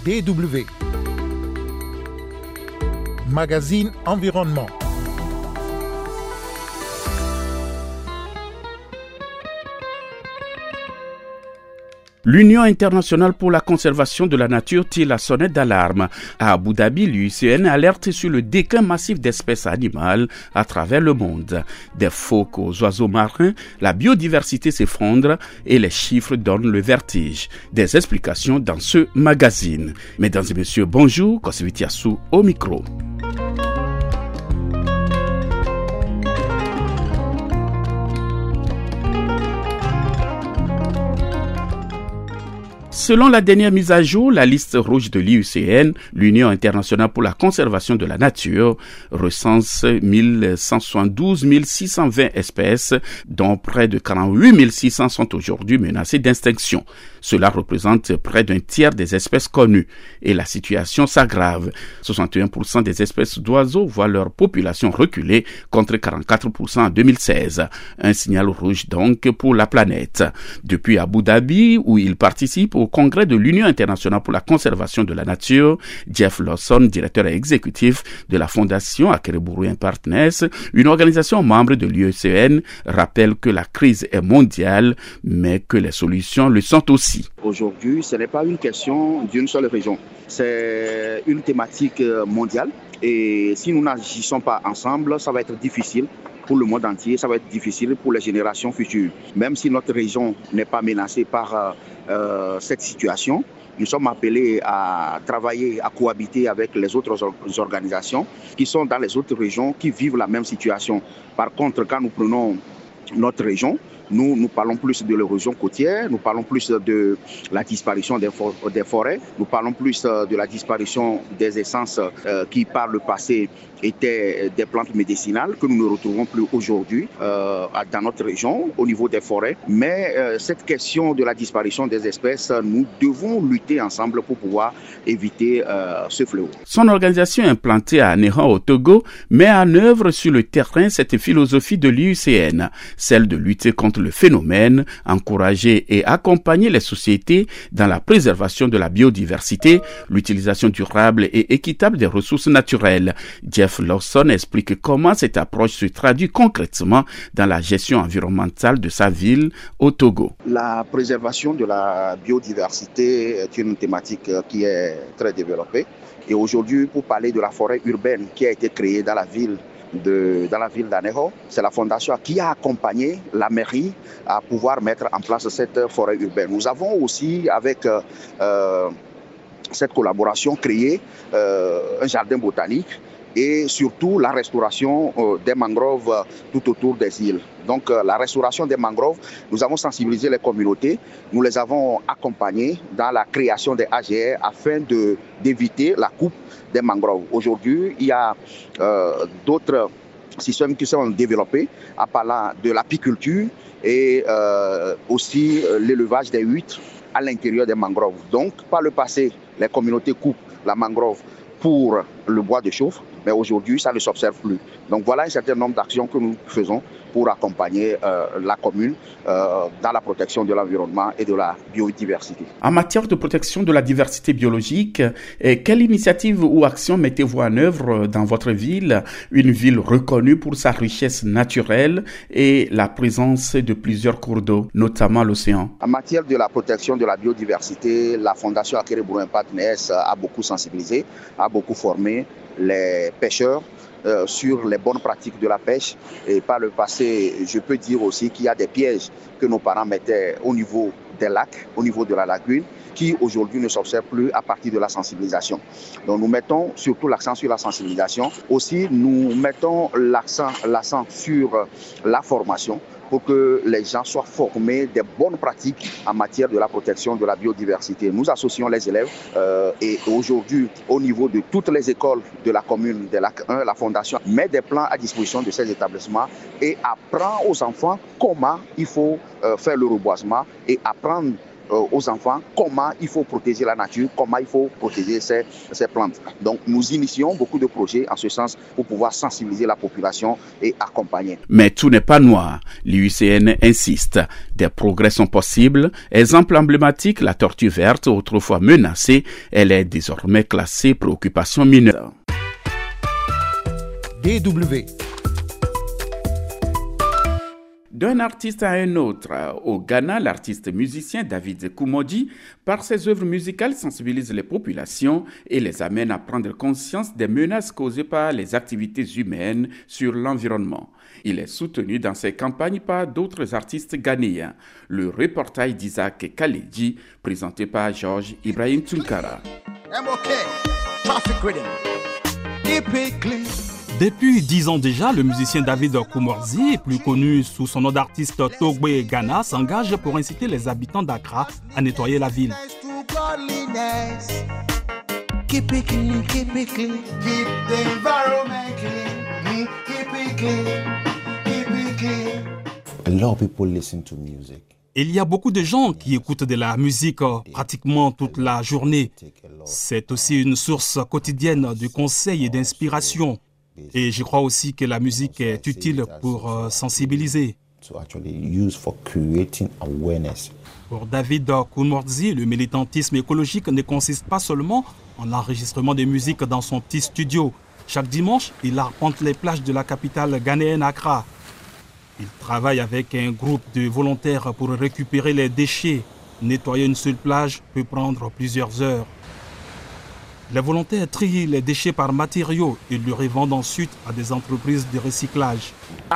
DW. Magazine Environnement. L'Union internationale pour la conservation de la nature tire la sonnette d'alarme. À Abu Dhabi, l'UICN alerte sur le déclin massif d'espèces animales à travers le monde. Des phoques aux oiseaux marins, la biodiversité s'effondre et les chiffres donnent le vertige. Des explications dans ce magazine. Mesdames et messieurs, bonjour, Kosiviti Assou au micro. Selon la dernière mise à jour, la liste rouge de l'IUCN, l'Union internationale pour la conservation de la nature, recense 1172 620 espèces, dont près de 48 600 sont aujourd'hui menacées d'extinction. Cela représente près d'un tiers des espèces connues et la situation s'aggrave. 61% des espèces d'oiseaux voient leur population reculer contre 44% en 2016. Un signal rouge donc pour la planète. Depuis Abu Dhabi, où il participe au congrès de l'Union internationale pour la conservation de la nature, Jeff Lawson, directeur exécutif de la fondation Akereburu Partners, une organisation membre de l'IUCN, rappelle que la crise est mondiale, mais que les solutions le sont aussi. Aujourd'hui, ce n'est pas une question d'une seule région, c'est une thématique mondiale et si nous n'agissons pas ensemble, ça va être difficile pour le monde entier, ça va être difficile pour les générations futures. Même si notre région n'est pas menacée par cette situation, nous sommes appelés à travailler, à cohabiter avec les autres organisations qui sont dans les autres régions, qui vivent la même situation. Par contre, quand nous prenons notre région, nous parlons plus de l'érosion côtière, nous parlons plus de la disparition des forêts, nous parlons plus de la disparition des essences qui par le passé étaient des plantes médicinales que nous ne retrouvons plus aujourd'hui dans notre région au niveau des forêts. Mais cette question de la disparition des espèces, nous devons lutter ensemble pour pouvoir éviter ce fléau. Son organisation implantée à Néhan au Togo met en œuvre sur le terrain cette philosophie de l'IUCN, celle de lutter contre le phénomène, encourager et accompagner les sociétés dans la préservation de la biodiversité, l'utilisation durable et équitable des ressources naturelles. Jeff Lawson explique comment cette approche se traduit concrètement dans la gestion environnementale de sa ville au Togo. La préservation de la biodiversité est une thématique qui est très développée. Et aujourd'hui, pour parler de la forêt urbaine qui a été créée dans la ville d'Aného, c'est la fondation qui a accompagné la mairie à pouvoir mettre en place cette forêt urbaine. Nous avons aussi, avec cette collaboration, créé un jardin botanique et surtout la restauration des mangroves tout autour des îles. Donc la restauration des mangroves, nous avons sensibilisé les communautés, nous les avons accompagnés dans la création des AGR afin d'éviter la coupe des mangroves. Aujourd'hui, il y a d'autres systèmes qui sont développés à parlant de l'apiculture et aussi l'élevage des huîtres à l'intérieur des mangroves. Donc par le passé, les communautés coupent la mangrove pour le bois de chauffe, mais aujourd'hui, ça ne s'observe plus. Donc voilà un certain nombre d'actions que nous faisons pour accompagner la commune dans la protection de l'environnement et de la biodiversité. En matière de protection de la diversité biologique, quelle initiative ou action mettez-vous en œuvre dans votre ville, une ville reconnue pour sa richesse naturelle et la présence de plusieurs cours d'eau, notamment l'océan? En matière de la protection de la biodiversité, la Fondation Akereburu Partners a beaucoup sensibilisé, a beaucoup formé les pêcheurs sur les bonnes pratiques de la pêche. Et par le passé, je peux dire aussi qu'il y a des pièges que nos parents mettaient au niveau des lacs, au niveau de la lagune, qui aujourd'hui ne s'observent plus à partir de la sensibilisation. Donc nous mettons surtout l'accent sur la sensibilisation. Aussi, nous mettons l'accent sur la formation pour que les gens soient formés des bonnes pratiques en matière de la protection de la biodiversité. Nous associons les élèves et aujourd'hui, au niveau de toutes les écoles de la commune de Lac 1, la Fondation met des plans à disposition de ces établissements et apprend aux enfants comment il faut faire le reboisement et apprendre aux enfants comment il faut protéger la nature, comment il faut protéger ces plantes. Donc nous initions beaucoup de projets en ce sens pour pouvoir sensibiliser la population et accompagner. Mais tout n'est pas noir. L'IUCN insiste. Des progrès sont possibles. Exemple emblématique, la tortue verte, autrefois menacée, elle est désormais classée préoccupation mineure. DW. D'un artiste à un autre, au Ghana, l'artiste musicien David Koumoji, par ses œuvres musicales, sensibilise les populations et les amène à prendre conscience des menaces causées par les activités humaines sur l'environnement. Il est soutenu dans ses campagnes par d'autres artistes ghanéens. Le reportage d'Isaac Kaleji, présenté par Georges Ibrahim Tunkara. Depuis 10 ans déjà, le musicien David Koumoji, plus connu sous son nom d'artiste Togbe Ghana, s'engage pour inciter les habitants d'Accra à nettoyer la ville. Keep it clean, keep it clean, keep the environment clean, keep it clean, keep it clean. A lot of people listen to music. Il y a beaucoup de gens qui écoutent de la musique pratiquement toute la journée. C'est aussi une source quotidienne de conseils et d'inspiration. Et je crois aussi que la musique est utile pour sensibiliser. Pour David Koumoji, le militantisme écologique ne consiste pas seulement en l'enregistrement de musique dans son petit studio. Chaque dimanche, il arpente les plages de la capitale ghanéenne Accra. Il travaille avec un groupe de volontaires pour récupérer les déchets. Nettoyer une seule plage peut prendre plusieurs heures. Les volontaires trient les déchets par matériaux et le revendent ensuite à des entreprises de recyclage.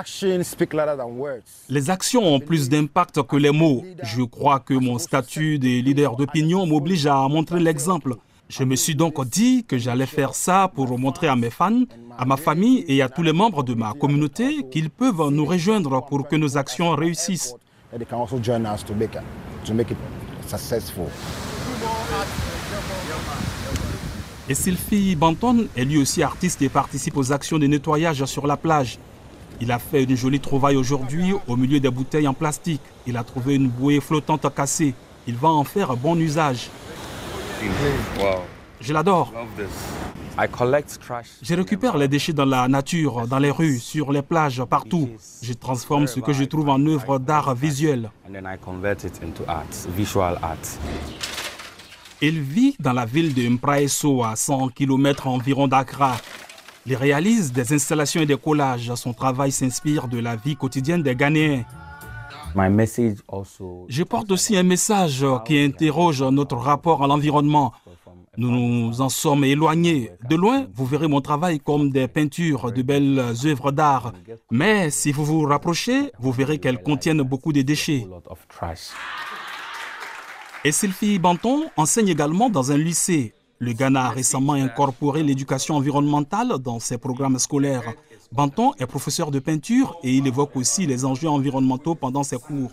Les actions ont plus d'impact que les mots. Je crois que mon statut de leader d'opinion m'oblige à montrer l'exemple. Je me suis donc dit que j'allais faire ça pour montrer à mes fans, à ma famille et à tous les membres de ma communauté qu'ils peuvent nous rejoindre pour que nos actions réussissent. Et Sylvie Banton est lui aussi artiste et participe aux actions de nettoyage sur la plage. Il a fait une jolie trouvaille aujourd'hui au milieu des bouteilles en plastique. Il a trouvé une bouée flottante cassée. Il va en faire bon usage. Wow. Je l'adore. I collect trash. Je récupère les déchets dans la nature, dans les rues, sur les plages, partout. Je transforme ce que je trouve en œuvre d'art visuel. And then I convert it into art, visual art. Il vit dans la ville de Mpraeso, à 100 km environ d'Accra. Il réalise des installations et des collages. Son travail s'inspire de la vie quotidienne des Ghanéens. My message also... Je porte aussi un message qui interroge notre rapport à l'environnement. Nous nous en sommes éloignés. De loin, vous verrez mon travail comme des peintures, de belles œuvres d'art. Mais si vous vous rapprochez, vous verrez qu'elles contiennent beaucoup de déchets. Et Sylvie Banton enseigne également dans un lycée. Le Ghana a récemment incorporé l'éducation environnementale dans ses programmes scolaires. Banton est professeur de peinture et il évoque aussi les enjeux environnementaux pendant ses cours.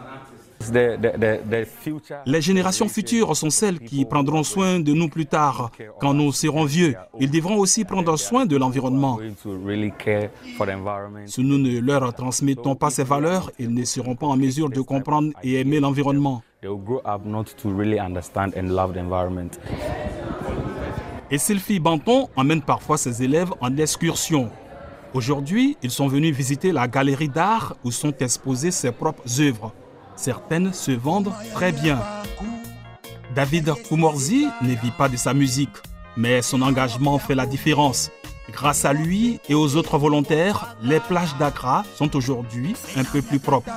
Les générations futures sont celles qui prendront soin de nous plus tard. Quand nous serons vieux, ils devront aussi prendre soin de l'environnement. Si nous ne leur transmettons pas ces valeurs, ils ne seront pas en mesure de comprendre et aimer l'environnement. Et Sylvie Banton emmène parfois ses élèves en excursion. Aujourd'hui, ils sont venus visiter la galerie d'art où sont exposées ses propres œuvres. Certaines se vendent très bien. David Koumoji ne vit pas de sa musique, mais son engagement fait la différence. Grâce à lui et aux autres volontaires, les plages d'Accra sont aujourd'hui un peu plus propres.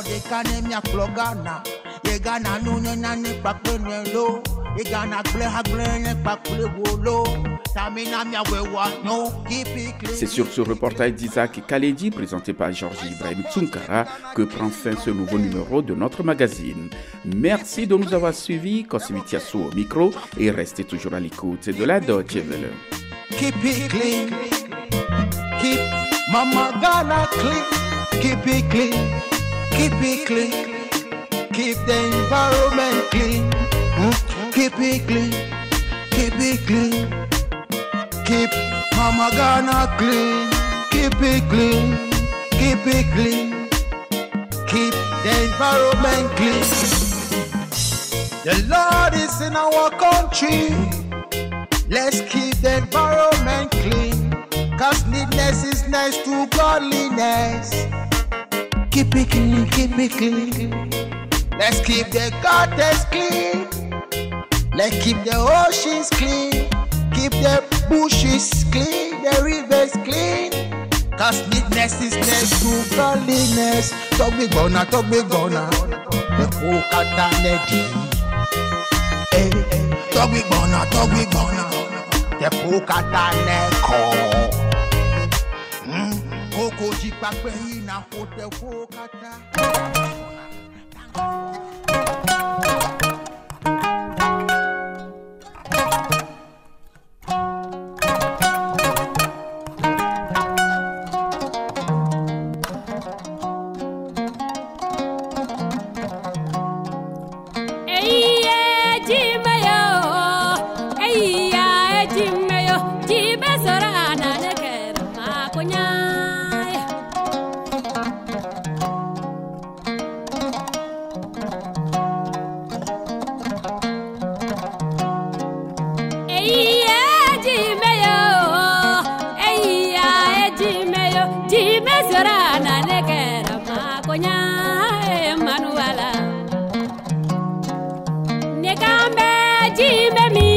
C'est sur ce reportage d'Isaac Kaleji, présenté par Georges Ibrahim Tunkara, que prend fin ce nouveau numéro de notre magazine. Merci de nous avoir suivis. Kossimitiasu au micro et restez toujours à l'écoute de la Deutsche Welle. Keep it clean, keep Mama Ghana clean, keep it clean, keep it clean, keep the environment clean, keep it clean, keep it clean, keep Mama Ghana clean, keep it clean, keep it clean, keep the environment clean. The Lord is in our country. Let's keep the environment clean, cause neatness is next to godliness. Keep it clean, keep it clean. Let's keep the gutters clean. Let's keep the oceans clean. Keep the bushes clean, the rivers clean. Cause neatness is next to godliness. Talk big gonna, the whole kata lady. Hey, talk big gonna, the whole kata neko. Koko jipakwe ina hote whole kata. Nekambe jimbe mi